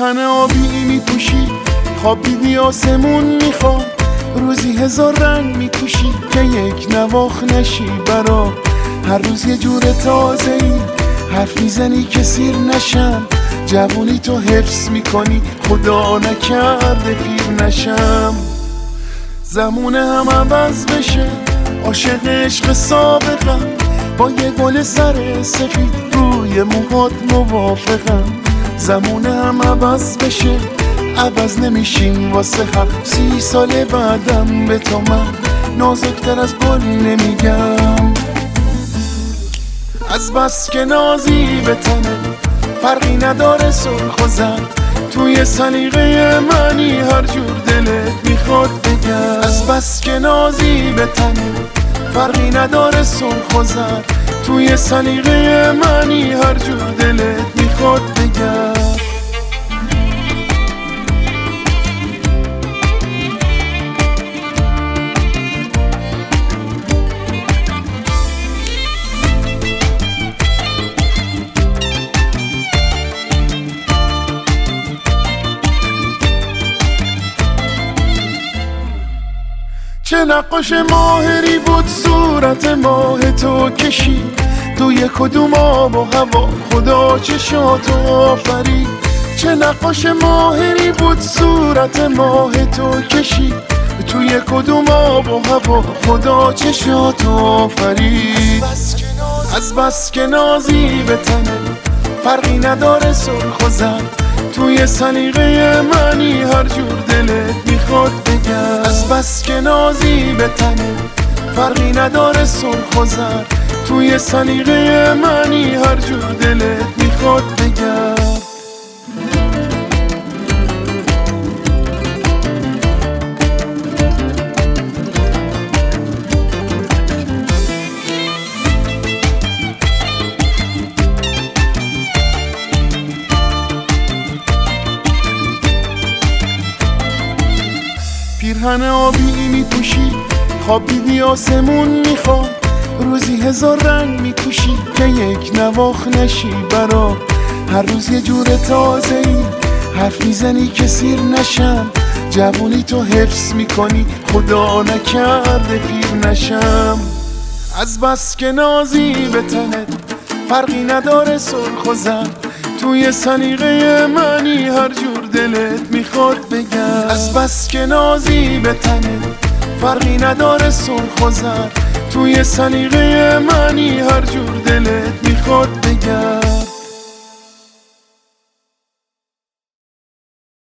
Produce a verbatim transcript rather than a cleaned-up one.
پیرهن آبی میپوشی، خوابیدی آسمون میخواد، روزی هزار رنگ میپوشی که یک نواخ نشی برا. هر روز یه جور تازه ای حرف میزنی که سیر نشم، جوونی تو حفظ میکنی خدا نکرده پیر نشم. زمونه هم عوض بشه، عاشق عشق سابقم، با یه گل سر سفید روی موهات موافقم. زمونه هم عوض بشه، عوض نمیشیم واسه حق. سی سال بعدم به تو من نازکتر از گل نمیگم. از بس که نازی به تنه، فرقی نداره سرخ و زرد، توی سلیقه منی هر جور دلت میخواد بگم. از بس که نازی به تنه، فرقی نداره سرخ و زرد، توی سلیقه منی هر جور دلت میخواد بگم. چه نقاش ماهری بود صورت ماه تو کشی، توی کدوم آب و هوا خدا چشاتو آفرید. چه نقاش ماهری بود صورت ماه تو کشی، توی کدوم آب و هوا خدا چشاتو آفرید. از بس که نازی به تنه، فرقی نداره سرخ و زرد، توی سلیقه منی هر جور دلت میخواد بگم. از بس که نازی به تنه، فرقی نداره سرخ و زرد، توی سلیقه منی هر جور دلت میخواد بگم. پیرهن آبی میپوشی، خوابیدی آسمون میخواد، روزی هزار رنگ میپوشی که یک نواخ نشی برا. هر روز یه جور تازه ای حرف میزنی که سیر نشم، جوونی تو حفظ میکنی خدا نکرده پیر نشم. از بس که نازی به تنت، فرقی نداره سرخ و زرد، توی سلیقه منی هر جور دلت میخواد بگم. از بس که نازی به تنه، فرقی نداره سرخ و زرد، توی سلیقه منی هر جور دلت میخواد بگم.